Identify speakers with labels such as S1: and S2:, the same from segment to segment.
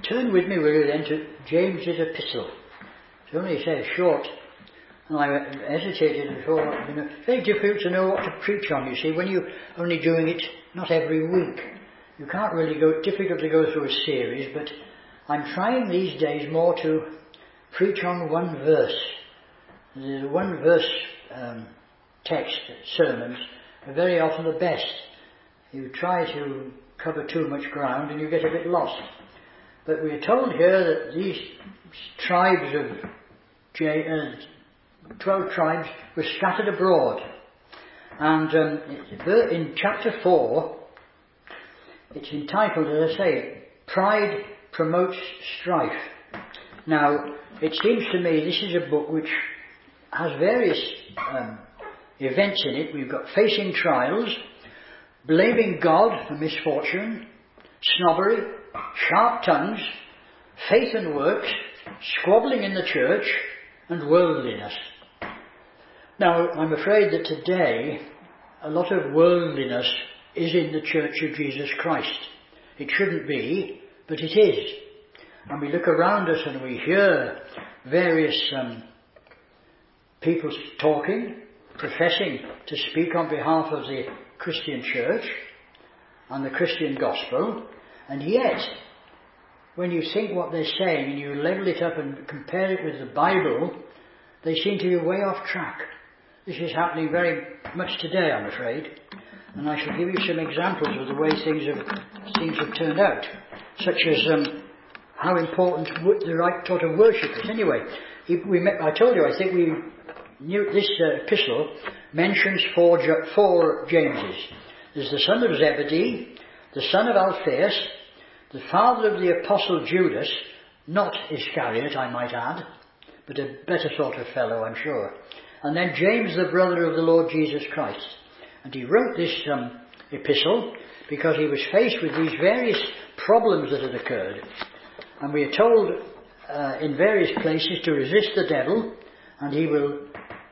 S1: turn with me, will you then, to James's epistle. It's only short, and I hesitated and thought, it's very difficult to know what to preach on, you see, when you're only doing it not every week. You can't really difficult to go through a series, but I'm trying these days more to preach on one verse. The one verse text sermons are very often the best. You try to cover too much ground and you get a bit lost. But we are told here that these tribes of 12 tribes were scattered abroad. And in chapter 4, it's entitled, as I say, Pride Promotes Strife. Now, it seems to me this is a book which has various events in it. We've got facing trials, blaming God for misfortune, snobbery, sharp tongues, faith and works, squabbling in the church, and worldliness. Now, I'm afraid that today a lot of worldliness is in the Church of Jesus Christ. It shouldn't be, but it is. And we look around us and we hear various people talking, professing to speak on behalf of the Christian church and the Christian gospel, and yet, when you think what they're saying and you level it up and compare it with the Bible, they seem to be way off track. This is happening very much today, I'm afraid, and I shall give you some examples of the way things have turned out, such as how important the right sort of worship is. Anyway, I told you, I think we knew this epistle mentions four Jameses. There's the son of Zebedee, the son of Alphaeus, the father of the apostle Judas, not Iscariot, I might add, but a better sort of fellow, I'm sure. And then James, the brother of the Lord Jesus Christ. And he wrote this epistle because he was faced with these various problems that had occurred. And we are told in various places to resist the devil and he will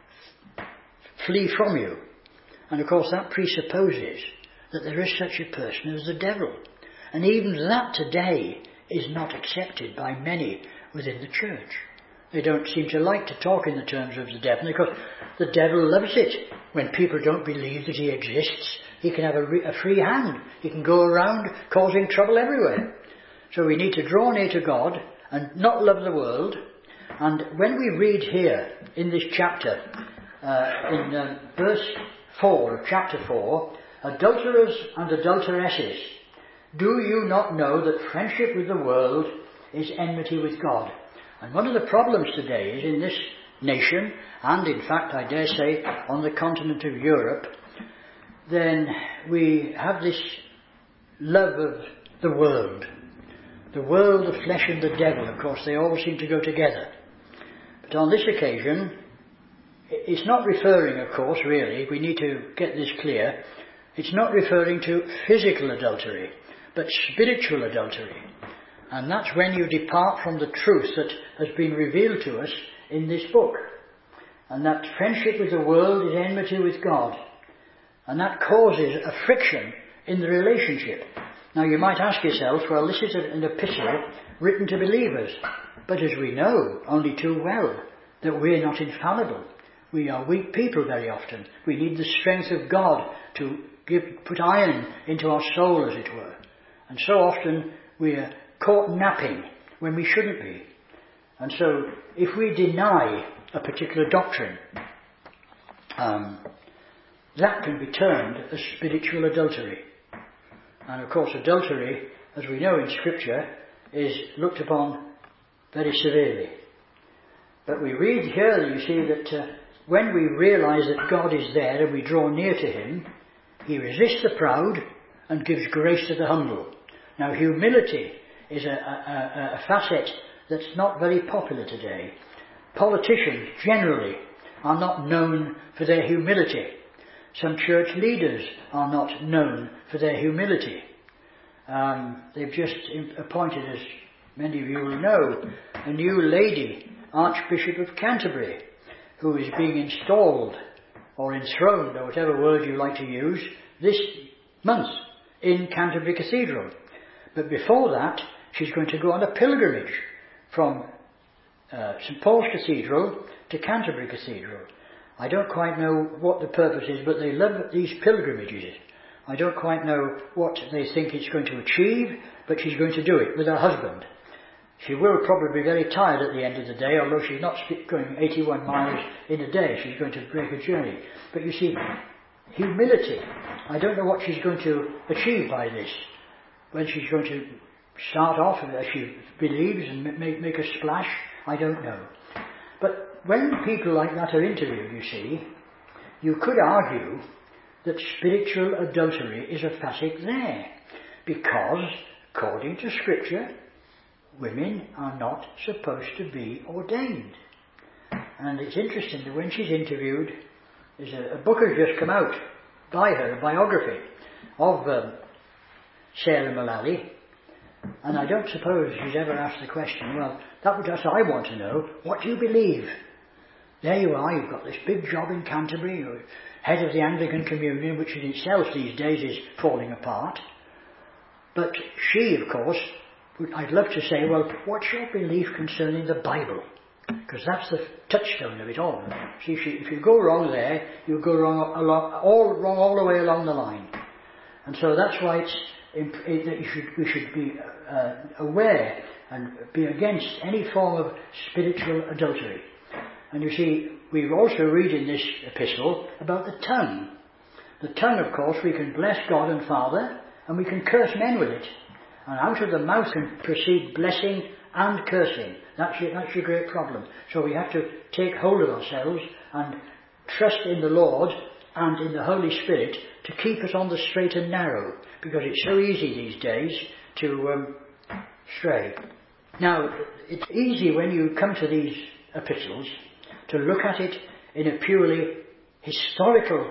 S1: flee from you. And of course that presupposes that there is such a person as the devil. And even that today is not accepted by many within the church. They don't seem to like to talk in the terms of the devil, because the devil loves it. When people don't believe that he exists, he can have a free hand. He can go around causing trouble everywhere. So we need to draw near to God and not love the world. And when we read here in this chapter, in verse 4 of chapter 4, adulterers and adulteresses, do you not know that friendship with the world is enmity with God? And one of the problems today is in this nation, and in fact I dare say on the continent of Europe, then we have this love of the world, the flesh and the devil. Of course they all seem to go together. But on this occasion, it's not referring, of course, really, we need to get this clear, it's not referring to physical adultery, but spiritual adultery. And that's when you depart from the truth that has been revealed to us in this book. And that friendship with the world is enmity with God. And that causes a friction in the relationship. Now you might ask yourself, well, this is an epistle written to believers. But as we know only too well, that we're not infallible. We are weak people very often. We need the strength of God to put iron into our soul, as it were. And so often we are caught napping when we shouldn't be. And so if we deny a particular doctrine, that can be termed as spiritual adultery. And of course adultery, as we know in Scripture, is looked upon very severely. But we read here, you see, that when we realise that God is there and we draw near to Him, He resists the proud and gives grace to the humble. Now humility is a facet that's not very popular today. Politicians generally are not known for their humility. Some church leaders are not known for their humility. They've just appointed, as many of you will know, a new lady, Archbishop of Canterbury, who is being installed or enthroned, or whatever word you like to use, this month in Canterbury Cathedral. But before that, she's going to go on a pilgrimage from St Paul's Cathedral to Canterbury Cathedral. I don't quite know what the purpose is, but they love these pilgrimages. I don't quite know what they think it's going to achieve, but she's going to do it with her husband. She will probably be very tired at the end of the day, although she's not going 81 miles in a day. She's going to break a journey. But you see, humility. I don't know what she's going to achieve by this. When she's going to start off, as she believes, and make a splash, I don't know. But when people like that are interviewed, you see, you could argue that spiritual adultery is emphatic there. Because, according to Scripture, women are not supposed to be ordained. And it's interesting that when she's interviewed, there's a book has just come out by her, a biography of Sarah Mullally, and I don't suppose she's ever asked the question, well, that's what I want to know, what do you believe? There you are, you've got this big job in Canterbury, you're head of the Anglican Communion, which in itself these days is falling apart. But she, of course, I'd love to say, well, what's your belief concerning the Bible? Because that's the touchstone of it all. See, if you go wrong there, you go wrong all the way along the line. And so that's why we should be aware and be against any form of spiritual adultery. And you see, we also read in this epistle about the tongue. The tongue, of course, we can bless God and Father, and we can curse men with it. And out of the mouth can proceed blessing and cursing. That's your great problem. So we have to take hold of ourselves and trust in the Lord and in the Holy Spirit to keep us on the straight and narrow, because it's so easy these days to stray. Now, it's easy when you come to these epistles to look at it in a purely historical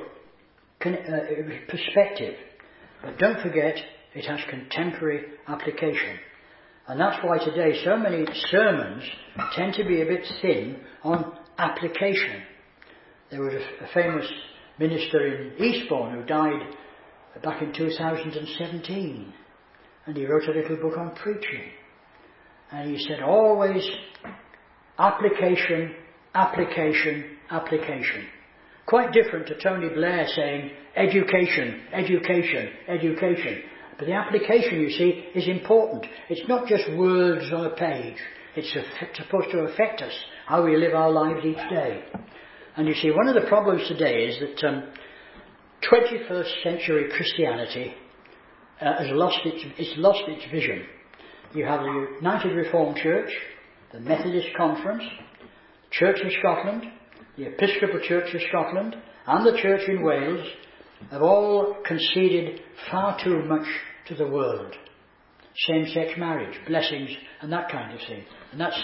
S1: perspective. But don't forget, it has contemporary application. And that's why today so many sermons tend to be a bit thin on application. There was a famous minister in Eastbourne who died back in 2017. And he wrote a little book on preaching. And he said always application, application, application. Quite different to Tony Blair saying education, education, education. But the application, you see, is important. It's not just words on a page. It's supposed to affect us, how we live our lives each day. And you see, one of the problems today is that 21st century Christianity has lost its vision. You have the United Reformed Church, the Methodist Conference, the Church of Scotland, the Episcopal Church of Scotland, and the Church in Wales have all conceded far too much to the world. Same-sex marriage, blessings, and that kind of thing. And that's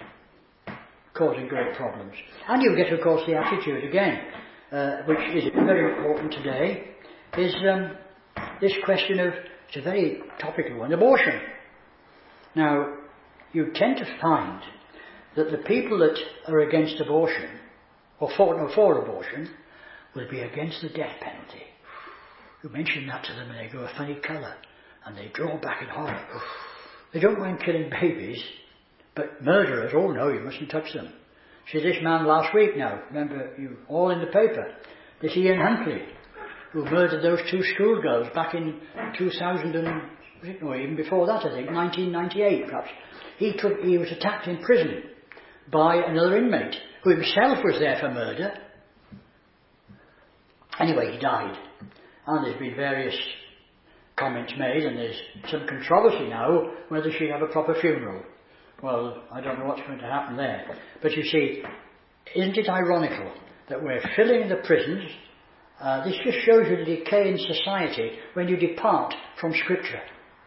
S1: causing great problems. And you get, of course, the attitude again, which is very important today, is this question of, it's a very topical one, abortion. Now, you tend to find that the people that are against abortion, or for abortion, will be against the death penalty. You mention that to them and they go a funny colour, and they draw back in horror. They don't mind killing babies, but murderers, oh no, you mustn't touch them. See, this man last week now, remember, you all in the paper, this Ian Huntley, who murdered those two schoolgirls back in 2000 and, or even before that, I think, 1998 perhaps. He was attacked in prison by another inmate, who himself was there for murder. Anyway, he died. And there's been various comments made, and there's some controversy now whether she'd have a proper funeral. Well, I don't know what's going to happen there. But you see, isn't it ironical that we're filling the prisons? This just shows you the decay in society when you depart from Scripture.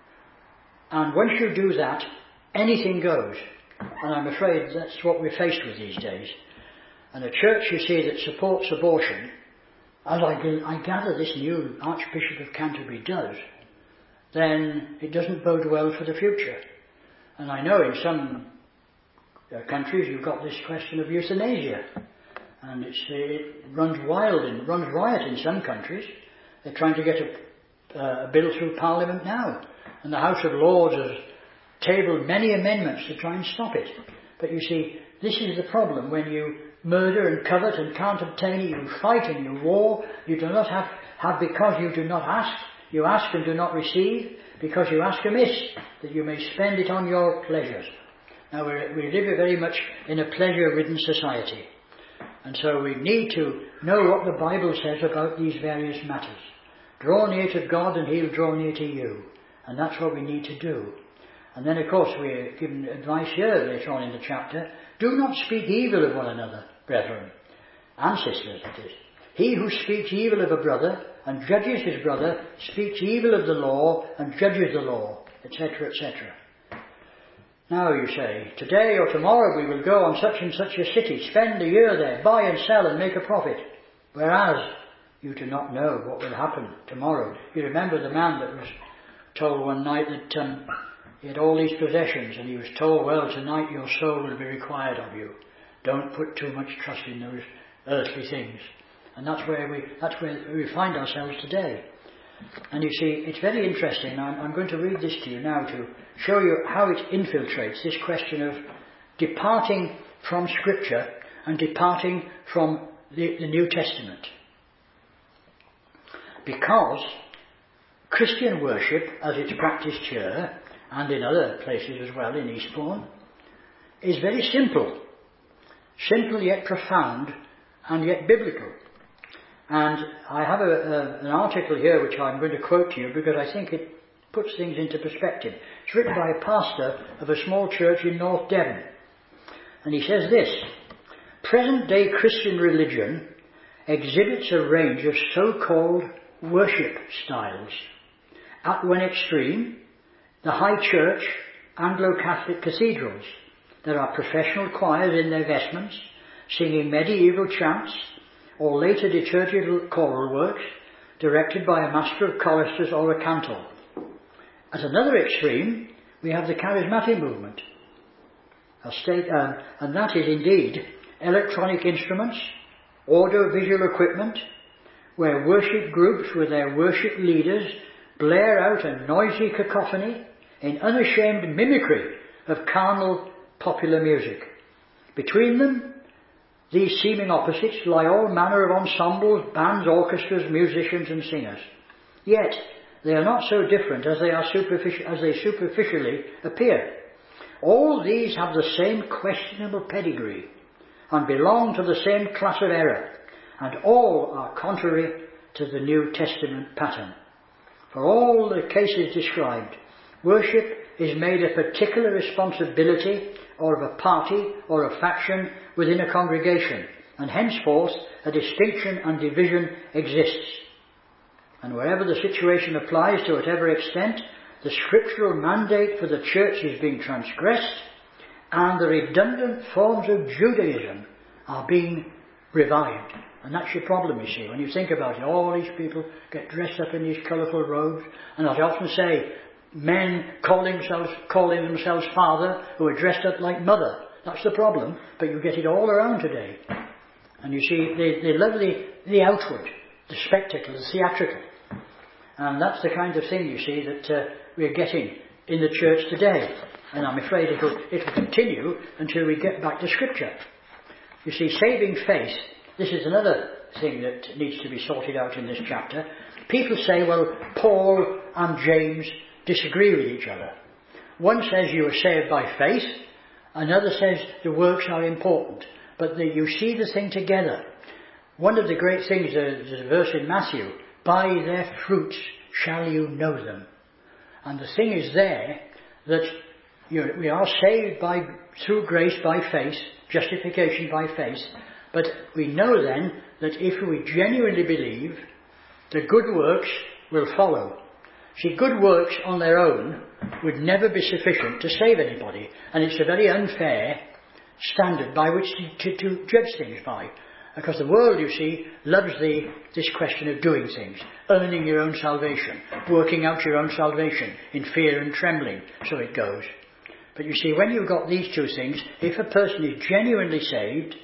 S1: And once you do that, anything goes. And I'm afraid that's what we're faced with these days. And a church, you see, that supports abortion, as I gather this new Archbishop of Canterbury does, then it doesn't bode well for the future. And I know in some countries you've got this question of euthanasia. And it runs wild and runs riot in some countries. They're trying to get a bill through Parliament now. And the House of Lords has tabled many amendments to try and stop it. But you see, this is the problem. When you murder and covet and can't obtain it, you fight and you war. You do not have because you do not ask. You ask and do not receive, because you ask amiss, that you may spend it on your pleasures. Now we live very much in a pleasure-ridden society. And so we need to know what the Bible says about these various matters. Draw near to God and He'll draw near to you. And that's what we need to do. And then of course we're given advice here later on in the chapter. Do not speak evil of one another, brethren and sisters, that is. He who speaks evil of a brother and judges his brother speaks evil of the law and judges the law, etc., etc. Now you say, today or tomorrow we will go on such and such a city, spend a year there, buy and sell and make a profit. Whereas you do not know what will happen tomorrow. You remember the man that was told one night that he had all these possessions, and he was told, well, tonight your soul will be required of you. Don't put too much trust in those earthly things. And that's where we find ourselves today. And you see, it's very interesting. I'm going to read this to you now to show you how it infiltrates this question of departing from Scripture and departing from the New Testament. Because Christian worship, as it's practiced here and in other places as well in Eastbourne, is very simple. Simple yet profound and yet biblical. And I have an article here which I'm going to quote to you because I think it puts things into perspective. It's written by a pastor of a small church in North Devon. And he says this: present-day Christian religion exhibits a range of so-called worship styles. At one extreme, the high church Anglo-Catholic cathedrals. There are professional choirs in their vestments, singing medieval chants, or later liturgical choral works, directed by a master of choristers or a cantor. At another extreme, we have the charismatic movement, and that is indeed electronic instruments, audio-visual equipment, where worship groups with their worship leaders blare out a noisy cacophony in unashamed mimicry of carnal popular music. Between them, these seeming opposites lie all manner of ensembles, bands, orchestras, musicians and singers. Yet they are not so different as they superficially appear. All these have the same questionable pedigree and belong to the same class of error, and all are contrary to the New Testament pattern. For all the cases described, worship is made a particular responsibility or of a party or a faction within a congregation, and henceforth a distinction and division exists. And wherever the situation applies to whatever extent, the scriptural mandate for the church is being transgressed, and the redundant forms of Judaism are being revived. And that's your problem, you see. When you think about it, all these people get dressed up in these colourful robes, and as I often say, men calling themselves father who are dressed up like mother. That's the problem, but you get it all around today. And you see, they love the outward, the spectacle, the theatrical. And that's the kind of thing, you see, that we're getting in the church today. And I'm afraid it will continue until we get back to Scripture. You see, saving faith, this is another thing that needs to be sorted out in this chapter. People say, well, Paul and James disagree with each other. One says you are saved by faith, another says the works are important, but you see the thing together. One of the great things, there's a verse in Matthew, by their fruits shall you know them. And the thing is there that we are saved through grace by faith, justification by faith, but we know then that if we genuinely believe, the good works will follow. See, good works on their own would never be sufficient to save anybody, and it's a very unfair standard by which to judge things by. Because the world, you see, loves this question of doing things, earning your own salvation, working out your own salvation in fear and trembling, so it goes. But you see, when you've got these two things, if a person is genuinely saved,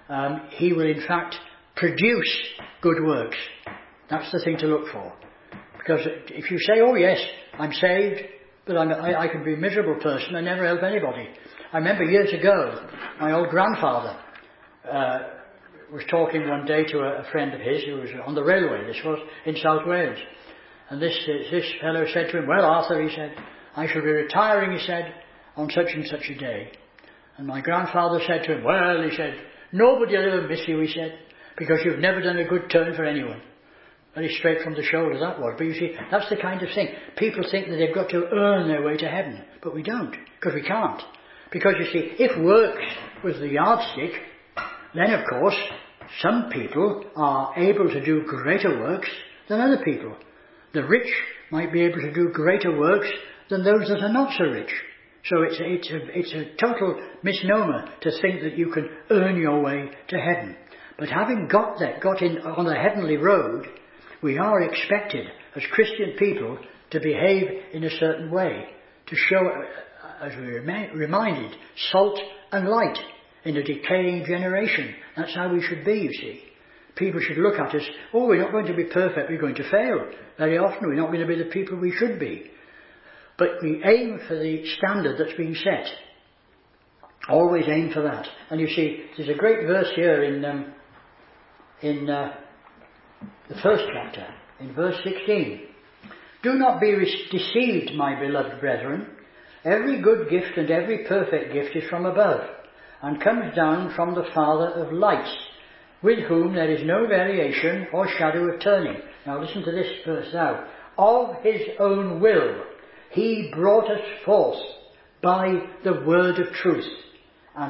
S1: he will in fact produce good works. That's the thing to look for. Because if you say, oh yes, I'm saved, But I can be a miserable person and never help anybody. I remember years ago, my old grandfather was talking one day to a friend of his who was on the railway. This was in South Wales. And this fellow said to him, "Well, Arthur," he said, "I shall be retiring," he said, "on such and such a day." And my grandfather said to him, "Well," he said, "nobody will ever miss you," he said, "because you've never done a good turn for anyone." Very straight from the shoulder that was. But you see, that's the kind of thing. People think that they've got to earn their way to heaven. But we don't, because we can't. Because you see, if works was the yardstick, then of course, some people are able to do greater works than other people. The rich might be able to do greater works than those that are not so rich. So it's a total misnomer to think that you can earn your way to heaven. But having got in on the heavenly road, we are expected as Christian people to behave in a certain way, to show, as we reminded, salt and light in a decaying generation. That's how we should be, you see. People should look at us, we're not going to be perfect, we're going to fail. Very often we're not going to be the people we should be. But we aim for the standard that's being set. Always aim for that. And you see, there's a great verse here in the first chapter, in verse 16. "Do not be deceived, my beloved brethren. Every good gift and every perfect gift is from above, and comes down from the Father of lights, with whom there is no variation or shadow of turning." Now listen to this verse now. "Of his own will he brought us forth by the word of truth, and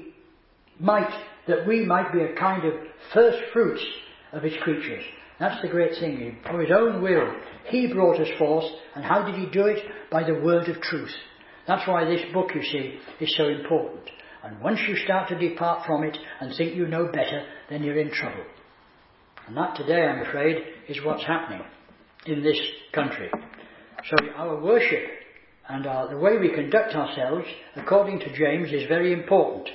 S1: that we might be a kind of first fruits of his creatures." That's the great thing. Of his own will he brought us forth, and how did he do it? By the word of truth. That's why this book, you see, is so important. And once you start to depart from it and think you know better, then you're in trouble. And that today, I'm afraid, is what's happening in this country. So our worship and the way we conduct ourselves, according to James, is very important.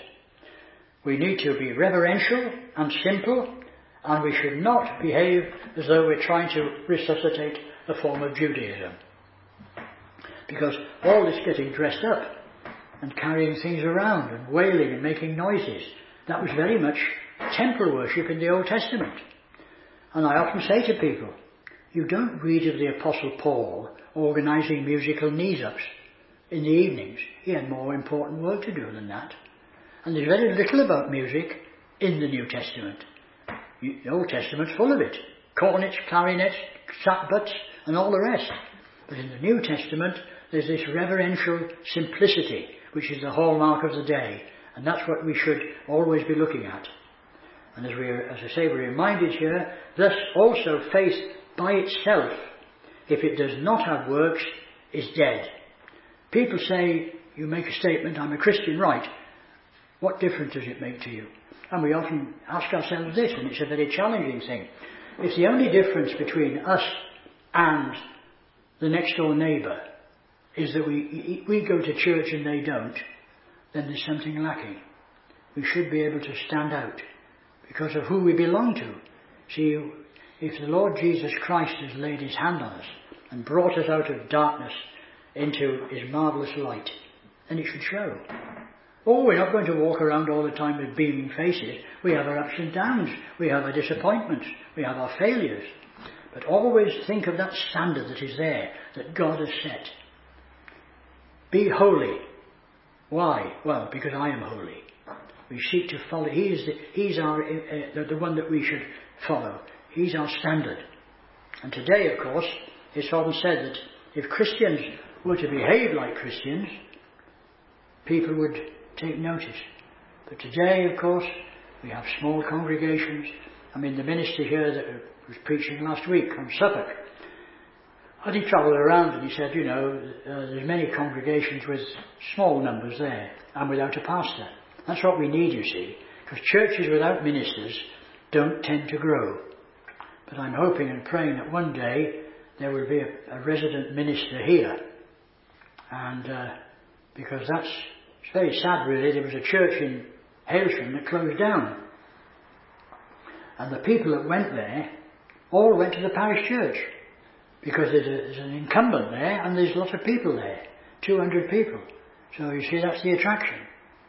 S1: We need to be reverential and simple, and we should not behave as though we're trying to resuscitate a form of Judaism. Because all this getting dressed up and carrying things around and wailing and making noises, that was very much temple worship in the Old Testament. And I often say to people, you don't read of the Apostle Paul organising musical knees-ups in the evenings. He had more important work to do than that. And there's very little about music in the New Testament. The Old Testament's full of it. Cornets, clarinets, sackbuts and all the rest. But in the New Testament there's this reverential simplicity which is the hallmark of the day. And that's what we should always be looking at. And as I say, we're reminded here, thus also faith by itself, if it does not have works, is dead. People say, you make a statement, I'm a Christian, right? What difference does it make to you? And we often ask ourselves this, and it's a very challenging thing. If the only difference between us and the next door neighbour is that we go to church and they don't, then there's something lacking. We should be able to stand out because of who we belong to. See, if the Lord Jesus Christ has laid his hand on us and brought us out of darkness into his marvellous light, then it should show. Oh, we're not going to walk around all the time with beaming faces. We have our ups and downs. We have our disappointments. We have our failures. But always think of that standard that is there, that God has set. Be holy. Why? Well, because I am holy. We seek to follow. He's the one that we should follow. He's our standard. And today, of course, it's often said that if Christians were to behave like Christians, people would take notice. But today, of course, we have small congregations. I mean, the minister here that was preaching last week from Suffolk, he travelled around and he said, there's many congregations with small numbers there and without a pastor. That's what we need, you see, because churches without ministers don't tend to grow. But I'm hoping and praying that one day there will be a resident minister here. And because it's very sad really, there was a church in Hailsham that closed down. And the people that went there all went to the parish church because there's an incumbent there and there's lots of people there. 200 people. So you see, that's the attraction.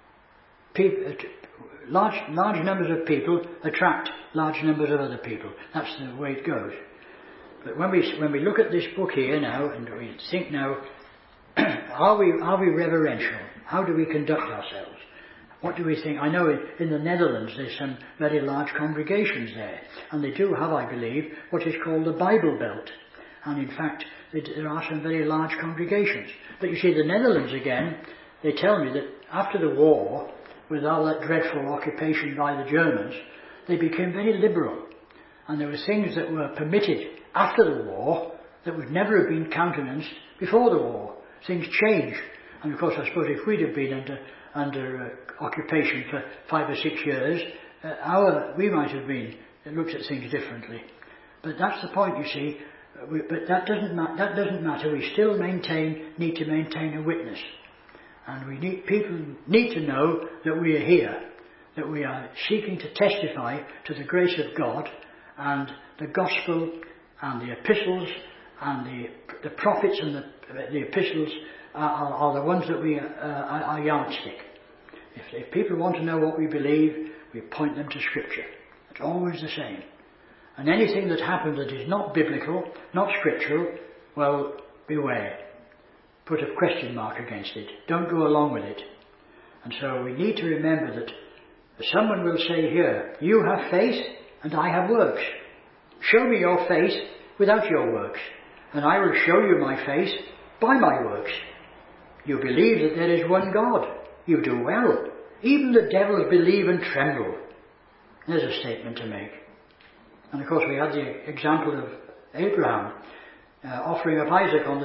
S1: Large numbers of people attract large numbers of other people. That's the way it goes. But when we look at this book here now, and we think now, are we reverential? How do we conduct ourselves? What do we think? I know in the Netherlands there's some very large congregations there, and they do have, I believe, what is called the Bible Belt. And in fact, there are some very large congregations. But you see, the Netherlands again, they tell me that after the war, with all that dreadful occupation by the Germans, they became very liberal. And there were things that were permitted after the war that would never have been countenanced before the war. Things change. And of course, I suppose if we'd have been under occupation for 5 or 6 years, we might have been looked at things differently. But that's the point, you see. But that doesn't matter. We still need to maintain a witness. And people need to know that we are here, that we are seeking to testify to the grace of God, and the gospel and the epistles and the prophets and the epistles are the ones that we are yardstick. If people want to know what we believe, we point them to Scripture. It's always the same. And anything that happens that is not biblical, not scriptural, well, beware. Put a question mark against it. Don't go along with it. And so we need to remember that someone will say here, you have faith and I have works. Show me your faith without your works, and I will show you my faith by my works. You believe that there is one God. You do well. Even the devils believe and tremble. There's a statement to make. And of course we had the example of Abraham offering up Isaac on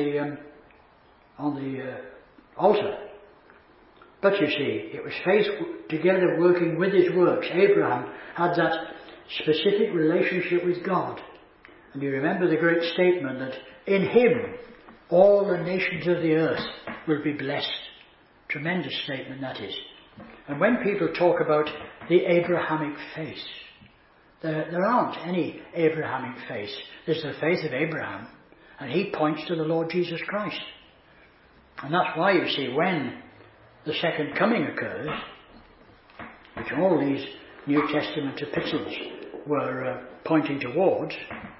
S1: the altar. But you see, it was faith together working with his works. Abraham had that specific relationship with God. And you remember the great statement that in him all the nations of the earth will be blessed. Tremendous statement that is. And when people talk about the Abrahamic faith, there aren't any Abrahamic faith. There's the faith of Abraham, and he points to the Lord Jesus Christ. And that's why, you see, when the second coming occurs, which all these New Testament epistles were pointing towards,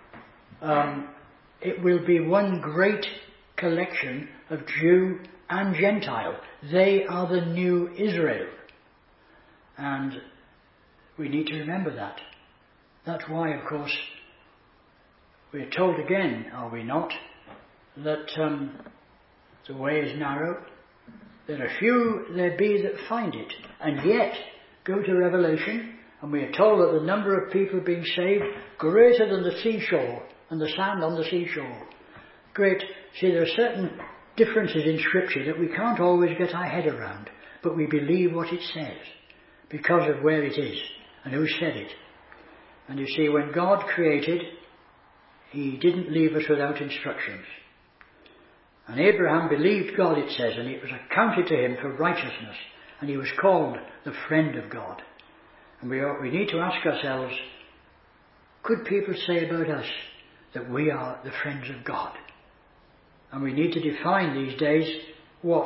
S1: it will be one great collection of Jew and Gentile. They are the new Israel. And we need to remember that. That's why, of course, we're told again, are we not, that the way is narrow, that a few there be that find it. And yet, go to Revelation, and we are told that the number of people being saved greater than the seashore and the sand on the seashore. Great. See, there are certain differences in Scripture that we can't always get our head around, but we believe what it says because of where it is and who said it. And you see, when God created, he didn't leave us without instructions. And Abraham believed God, it says, and it was accounted to him for righteousness, and he was called the friend of God. And we need to ask ourselves, could people say about us that we are the friends of God? And we need to define these days who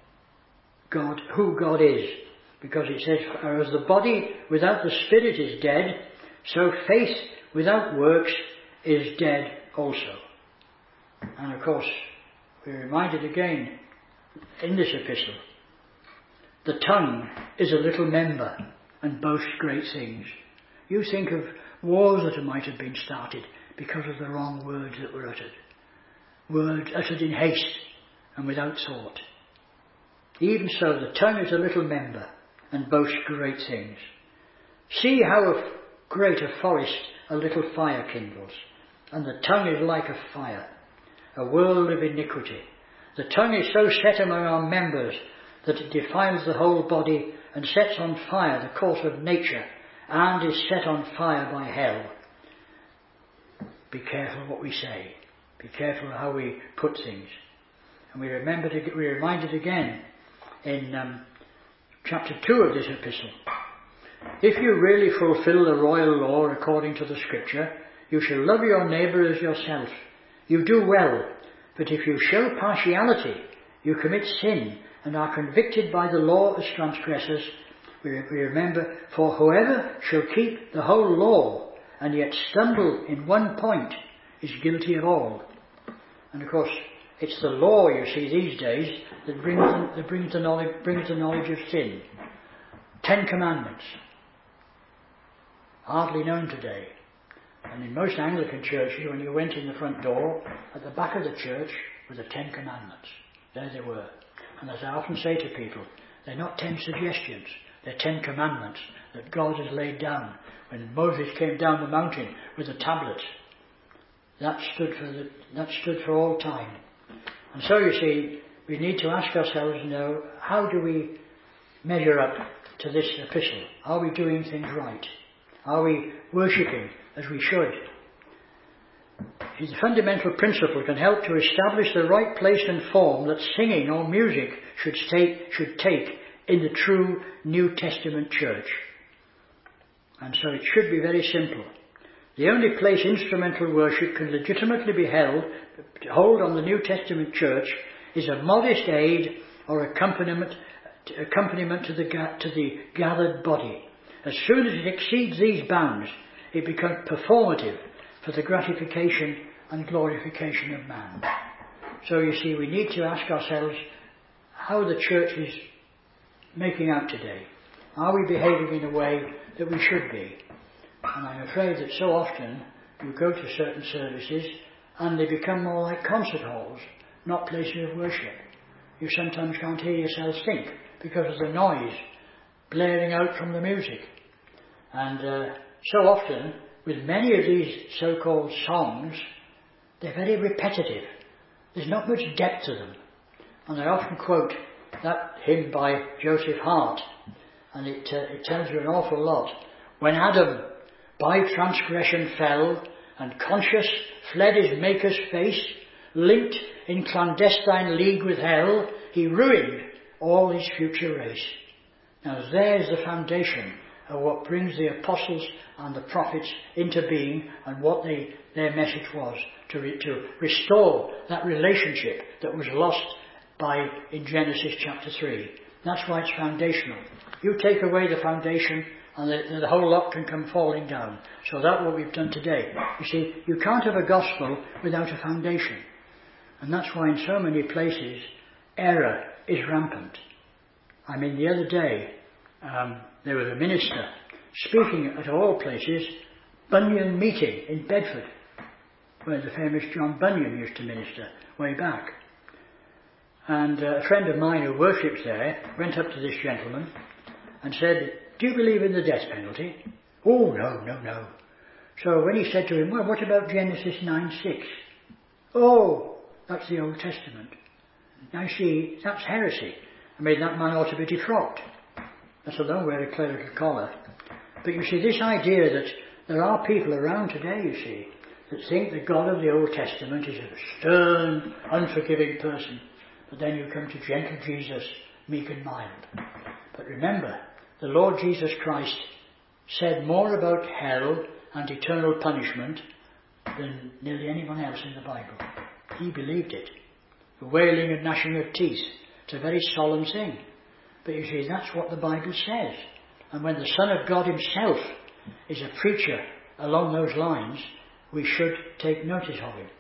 S1: God is. Because it says, as the body without the spirit is dead, so faith without works is dead also. And of course, we're reminded again in this epistle, the tongue is a little member and boasts great things. You think of wars that might have been started because of the wrong words that were uttered. Words uttered in haste and without thought. Even so, the tongue is a little member and boasts great things. See how great a forest a little fire kindles, and the tongue is like a fire, a world of iniquity. The tongue is so set among our members that it defiles the whole body and sets on fire the course of nature, and is set on fire by hell. Be careful what we say. Be careful how we put things. And we're reminded again in chapter 2 of this epistle. If you really fulfill the royal law according to the Scripture, you shall love your neighbour as yourself. You do well, but if you show partiality, you commit sin and are convicted by the law as transgressors, we remember, for whoever shall keep the whole law and yet stumble in one point is guilty of all. And of course, it's the law, you see, these days that brings the knowledge of sin. 10 Commandments, hardly known today. And in most Anglican churches, when you went in the front door, at the back of the church were the 10 Commandments. There they were. And as I often say to people, they're not 10 suggestions, they're 10 commandments that God has laid down. When Moses came down the mountain with the tablets, that stood for all time. And so you see, we need to ask ourselves now, how do we measure up to this epistle? Are we doing things right? Are we worshipping as we should? The fundamental principle can help to establish the right place and form that singing or music should take in the true New Testament church. And so it should be very simple. The only place instrumental worship can legitimately be hold on the New Testament church is a modest aid or accompaniment to the gathered body. As soon as it exceeds these bounds, it becomes performative for the gratification and glorification of man. So you see, we need to ask ourselves how the church is making out today. Are we behaving in a way that we should be? And I'm afraid that so often you go to certain services and they become more like concert halls, not places of worship. You sometimes can't hear yourself think because of the noise blaring out from the music. And so often, with many of these so-called songs, they're very repetitive. There's not much depth to them. And I often quote that hymn by Joseph Hart, and it tells you an awful lot. When Adam by transgression fell, and conscious fled his Maker's face, linked in clandestine league with hell, he ruined all his future race. Now there's the foundation of what brings the apostles and the prophets into being, and what their message was, to restore that relationship that was lost in Genesis chapter 3. That's why it's foundational. You take away the foundation and the whole lot can come falling down. So that's what we've done today. You see, you can't have a gospel without a foundation. And that's why in so many places error is rampant. I mean, the other day there was a minister speaking at all places, Bunyan Meeting in Bedford, where the famous John Bunyan used to minister way back. And a friend of mine who worships there went up to this gentleman and said, "Do you believe in the death penalty?" "Oh, no. So when he said to him, "Well, what about Genesis 9:6? "Oh, that's the Old Testament." Now see, that's heresy. I mean, that man ought to be defrocked. Let alone wear a clerical collar. But you see, this idea that there are people around today, you see, that think the God of the Old Testament is a stern, unforgiving person. But then you come to gentle Jesus, meek and mild. But remember, the Lord Jesus Christ said more about hell and eternal punishment than nearly anyone else in the Bible. He believed it. The wailing and gnashing of teeth. It's a very solemn thing. But you see, that's what the Bible says. And when the Son of God himself is a preacher along those lines, we should take notice of him.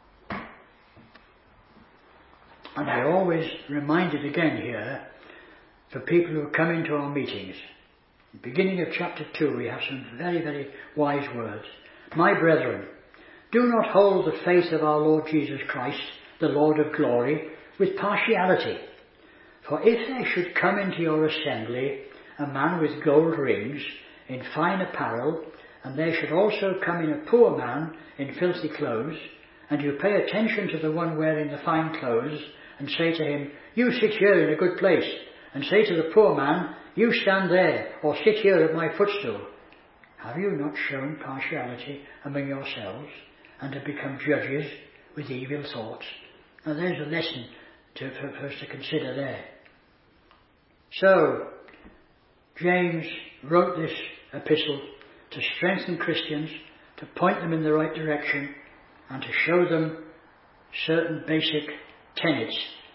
S1: And I always remind it again here for people who come into our meetings. At the beginning of chapter 2 we have some very, very wise words. "My brethren, do not hold the faith of our Lord Jesus Christ, the Lord of glory, with partiality. For if there should come into your assembly a man with gold rings, in fine apparel, and there should also come in a poor man in filthy clothes, and you pay attention to the one wearing the fine clothes, and say to him, 'You sit here in a good place,' and say to the poor man, 'You stand there, or sit here at my footstool,' have you not shown partiality among yourselves, and have become judges with evil thoughts?" Now there's a lesson for us to consider there. So, James wrote this epistle to strengthen Christians, to point them in the right direction, and to show them certain basic tenets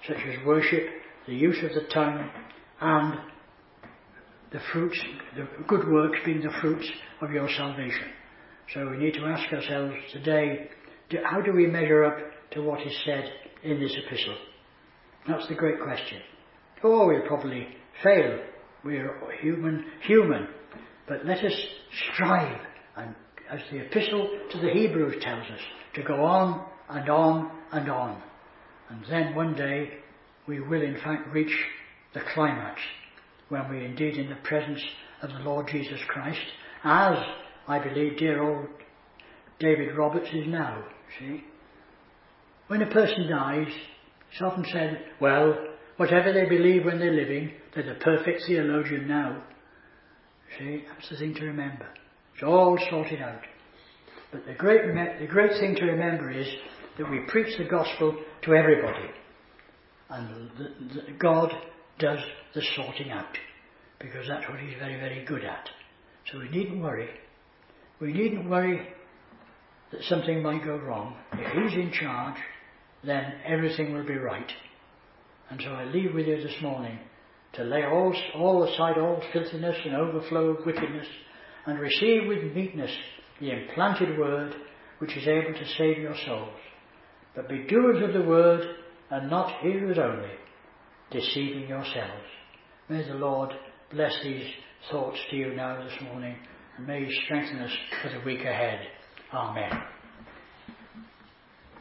S1: such as worship, the use of the tongue, and the fruits, the good works being the fruits of your salvation. So we need to ask ourselves today, how do we measure up to what is said in this epistle? That's the great question. Oh, we'll probably fail. We're human. But let us strive, and as the epistle to the Hebrews tells us, to go on and on and on. And then one day we will in fact reach the climax, when we're indeed in the presence of the Lord Jesus Christ, as I believe dear old David Roberts is now. See? When a person dies, it's often said, well, whatever they believe when they're living, they're the perfect theologian now. See, that's the thing to remember. It's all sorted out. But the great thing to remember is that we preach the gospel to everybody. And God does the sorting out, because that's what he's very, very good at. So we needn't worry. We needn't worry that something might go wrong. If he's in charge, then everything will be right. And so I leave with you this morning to lay all aside all filthiness and overflow of wickedness, and receive with meekness the implanted word which is able to save your souls. But be doers of the word, and not hearers only, deceiving yourselves. May the Lord bless these thoughts to you now this morning, and may he strengthen us for the week ahead. Amen.